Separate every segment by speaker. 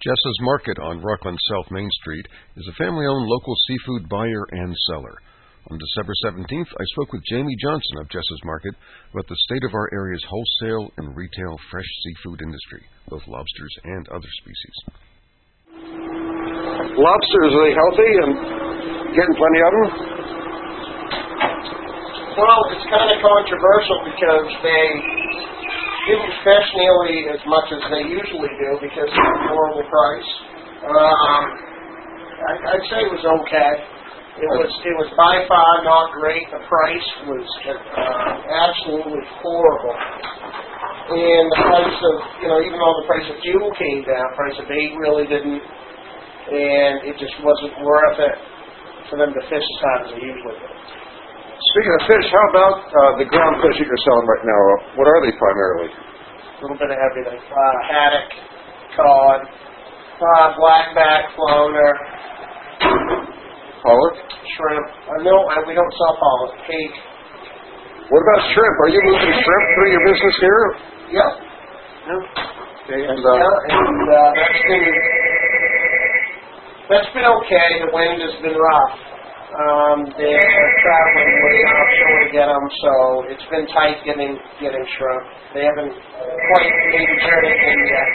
Speaker 1: Jessa's Market on Rockland South Main Street is a family-owned local seafood buyer and seller. On December 17th, I spoke with Jamie Johnson of Jessa's Market about the state of our area's wholesale and retail fresh seafood industry, both lobsters and other species.
Speaker 2: Lobsters, are they healthy and getting plenty of them?
Speaker 3: Well, it's kind of controversial because they didn't fish nearly as much as they usually do because of the horrible price. I'd say it was okay. It was by far not great. The price was absolutely horrible. And the price of, even though the price of fuel came down, the price of bait really didn't. And it just wasn't worth it for them to fish as hard as they usually do.
Speaker 2: Speaking of fish, how about the ground fish that you're selling right now? What are they primarily?
Speaker 3: A little bit of everything. Haddock, cod, blackback, flounder,
Speaker 2: pollock,
Speaker 3: shrimp. No, we don't sell pollock. Hake.
Speaker 2: What about shrimp? Are you moving shrimp through your business here?
Speaker 3: Yep.
Speaker 2: Okay, and
Speaker 3: that's been okay. The wind has been rough. They're traveling way offshore to get them, so it's been tight getting shrimp. They haven't quite made the journey in yet.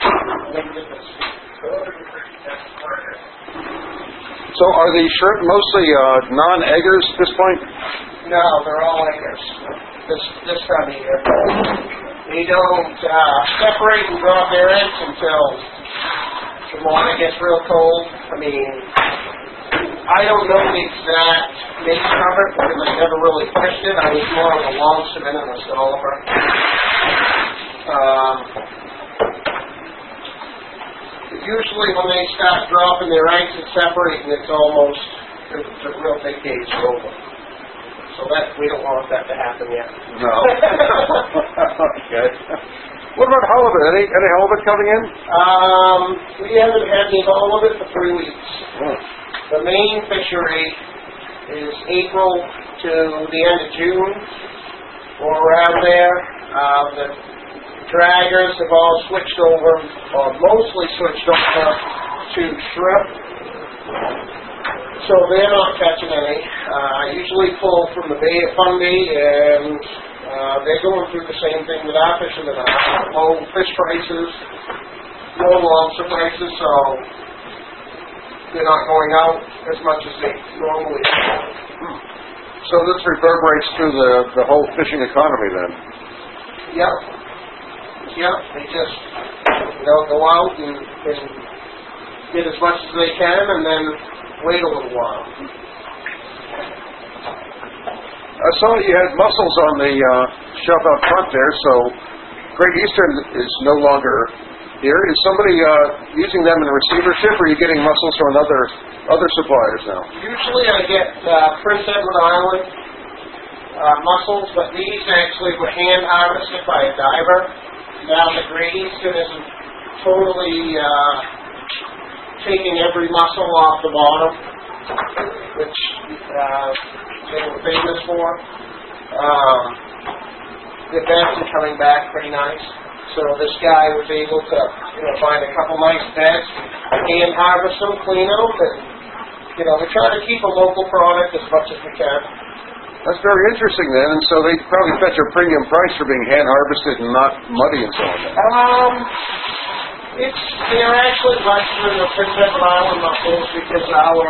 Speaker 2: So are the shrimp mostly non-eggers at this point?
Speaker 3: No, they're all eggers this time of year. They don't separate and drop their eggs until the water gets real cold. I don't know the exact nature of it because I never really fished it. I was more of a longshoreman than a scholopher. Usually when they start dropping their eggs and separating, it's almost the real big days are over. So we don't want that to happen yet.
Speaker 2: No. Okay. What about halibut? Any halibut coming in?
Speaker 3: We haven't had any halibut for 3 weeks.
Speaker 2: Oh.
Speaker 3: The main fishery is April to the end of June, or around there. The draggers have all switched over, or mostly switched over to shrimp. So they're not catching any. I usually pull from the Bay of Fundy, and they're going through the same thing that our fishermen are. Low fish prices, low lobster prices, so they're not going out as much as they normally do.
Speaker 2: So this reverberates through the whole fishing economy then?
Speaker 3: Yep. They just go out and get as much as they can and then wait a little while.
Speaker 2: I saw that you had mussels on the shelf out front there, so Great Eastern is no longer here. Is somebody using them in receivership, or are you getting mussels from other suppliers now?
Speaker 3: Usually I get Prince Edward Island mussels, but these actually were hand harvested by a diver. Now the Great Eastern isn't totally taking every mussel off the bottom, which they were famous for. The beds are coming back pretty nice. So this guy was able to, find a couple nice beds, hand harvest them, clean them, and, we try to keep a local product as much as we can.
Speaker 2: That's very interesting then, and so they probably fetch a premium price for being hand harvested and not muddy and so on.
Speaker 3: They're actually less than the Prince Edward Island mussels because our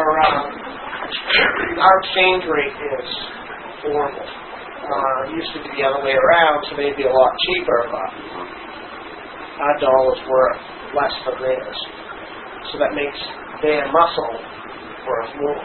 Speaker 3: exchange rate is horrible. It used to be the other way around, so they'd be a lot cheaper, but our dollar's worth less than theirs. So that makes their mussel worth more.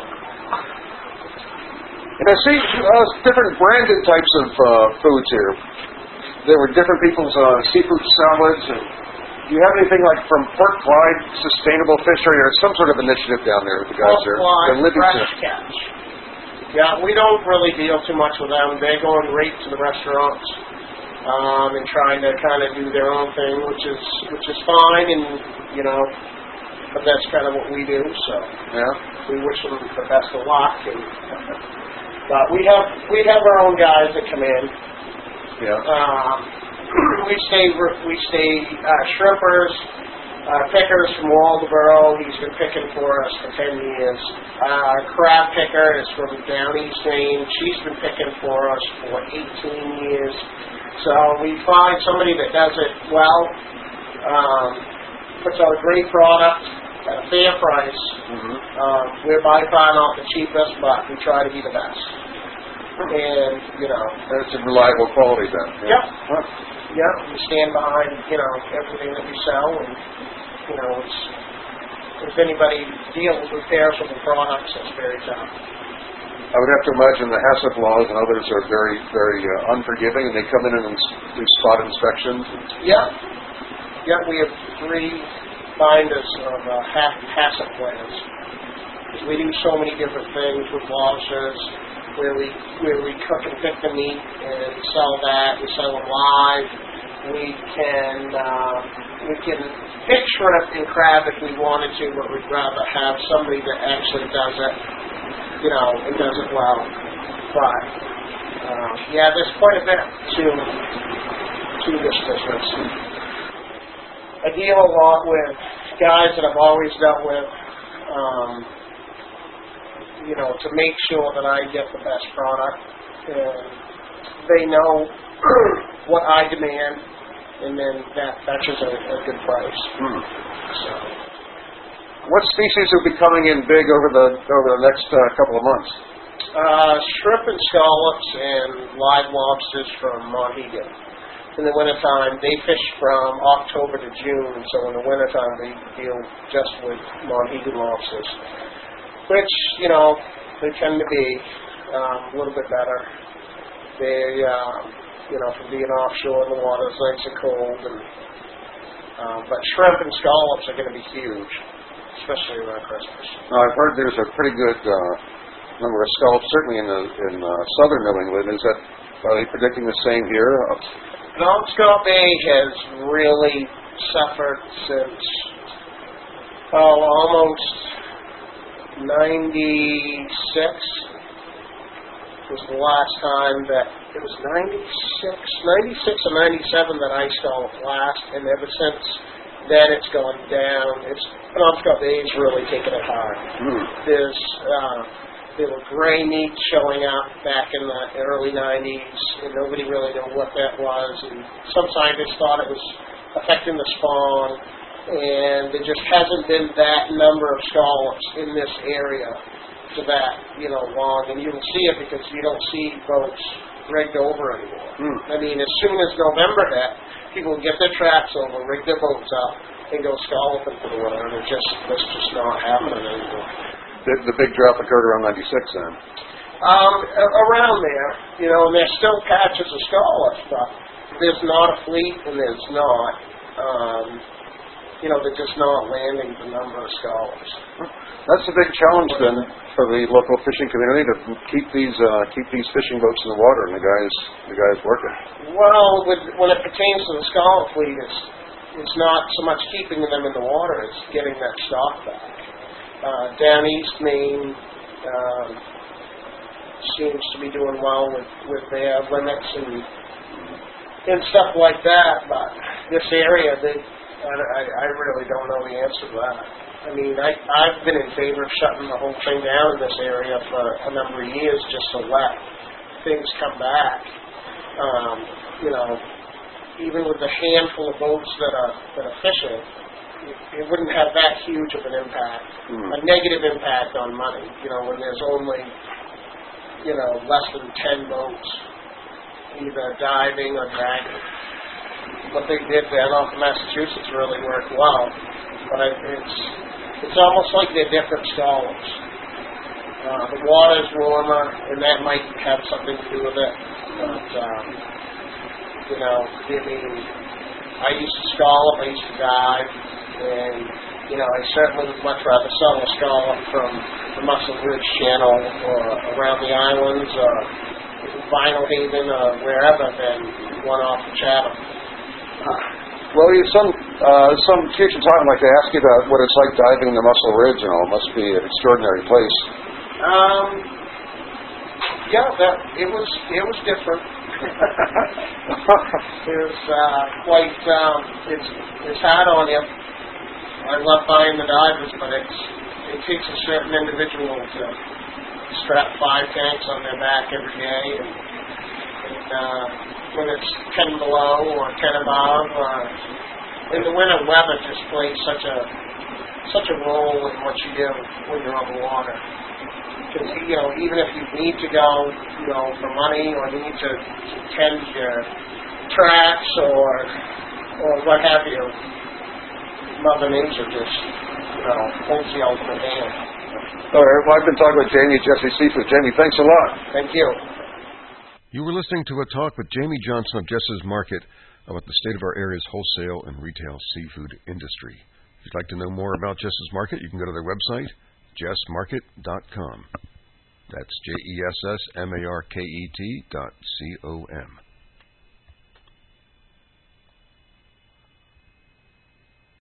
Speaker 2: And I see different branded types of foods here. There were different people's seafood salads. And do you have anything like from Port Clyde Sustainable Fishery or some sort of initiative down there with the guys there?
Speaker 3: Port Clyde Fresh Catch. Yeah, we don't really deal too much with them. They're going right to the restaurants and trying to kind of do their own thing, which is fine, and but that's kind of what we do. So we wish them the best of luck. But we have our own guys that come in.
Speaker 2: Yeah.
Speaker 3: We stay shrimpers, Pickers from Waldoboro, he's been picking for us for 10 years. Crab Picker is from Down East Maine. She's been picking for us for 18 years. So we find somebody that does it well, puts out a great product at a fair price. We're by far not the cheapest, but we try to be the best. And,
Speaker 2: It's a reliable quality then.
Speaker 3: Yeah. Huh. Yeah, we stand behind, everything that we sell, and, it's, if anybody deals with perishable products, it's very tough.
Speaker 2: I would have to imagine the HACCP laws and others are very, very unforgiving, and they come in and do spot inspections.
Speaker 3: Yeah. Yeah, we have 3 binders of HACCP plans. We do so many different things with lobsters, where we cook and pick the meat and sell that. We sell it live. We can pick shrimp and crab if we wanted to, but we'd rather have somebody that actually does it, and does it well. But there's quite a bit to this business. I deal a lot with guys that I've always dealt with. To make sure that I get the best product. And they know what I demand, and then that's just a good price. So,
Speaker 2: what species will be coming in big over the next couple of months?
Speaker 3: Shrimp and scallops and live lobsters from Mohegan. In the wintertime, they fish from October to June, so in the wintertime they deal just with Mohegan lobsters. Which, they tend to be a little bit better. They, from being offshore, the water's nice and cold. But shrimp and scallops are going to be huge, especially around Christmas.
Speaker 2: Now, I've heard there's a pretty good number of scallops, certainly in southern New England. Are they predicting the same here?
Speaker 3: Penobscot Bay has really suffered since, almost 96 was the last time that, it was 96 or 97 that I scalloped last, and ever since then it's gone down. Penobscot Bay's really taken it hard. There were gray meat showing up back in the early 90s, and nobody really knew what that was, and some scientists thought it was affecting the spawn. And there just hasn't been that number of scallops in this area to that, long. And you will see it because you don't see boats rigged over anymore. I mean, as soon as November hit, people would get their traps over, rig their boats up, and go scalloping for the winter. And that's just not happening anymore.
Speaker 2: The big drop occurred around 96 then?
Speaker 3: Around there, and there's still patches of scallops, but there's not a fleet, and there's not... they're just not landing the number of scallops.
Speaker 2: That's a big challenge then for the local fishing community to keep these fishing boats in the water and the guys working.
Speaker 3: Well, when it pertains to the scallop fleet, it's not so much keeping them in the water; it's getting that stock back. Down East Maine seems to be doing well with their limits and stuff like that, but this area I really don't know the answer to that. I mean, I've been in favor of shutting the whole thing down in this area for a number of years just to let things come back. Even with the handful of boats that are fishing, it wouldn't have that huge of an impact, a negative impact on money, when there's only, less than 10 boats either diving or dragging. What they did down off of Massachusetts really worked well, but it's almost like they're different scallops. The water's warmer, and that might have something to do with it. But I used to scallop, I used to dive, and I certainly would much rather sell a scallop from the Muscle Ridge Channel or around the islands or Vinyl Haven or wherever than one off the Chatham.
Speaker 2: Well, some future time I'd like to ask you about what it's like diving in the Muscle Ridge and all. It must be an extraordinary place.
Speaker 3: It was different. It was quite, it's hard on you. I love buying the divers, but it takes a certain individual to strap 5 tanks on their back every day, and when it's 10 below or 10 above, in the winter weather just plays such a role in what you do when you're on the water. Because, even if you need to go, for money, or you need to tend your tracks or what have you, Mother Nature just, holds the ultimate hand.
Speaker 2: All right, well, I've been talking with Jamie, Jesse Seafood. Jamie, thanks a lot.
Speaker 3: Thank you.
Speaker 1: You were listening to a talk with Jamie Johnson of Jess's Market about the state of our area's wholesale and retail seafood industry. If you'd like to know more about Jess's Market, you can go to their website, jessmarket.com. That's JESSMARKET.com.